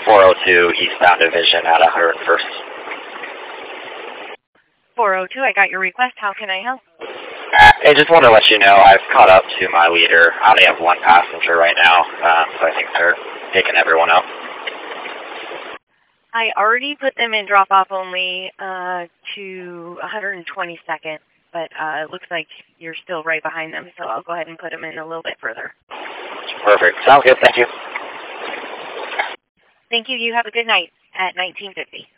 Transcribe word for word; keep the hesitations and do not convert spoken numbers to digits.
four oh two eastbound division at one hundred first. four oh two, I got your request. How can I help? I just want to let you know I've caught up to my leader. I only have one passenger right now, um, so I think they're taking everyone out. I already put them in drop-off only uh, to one hundred twenty-second, but uh, it looks like you're still right behind them, so I'll go ahead and put them in a little bit further. Perfect. Sounds good. Thank you. Thank you. You have a good night at nineteen fifty.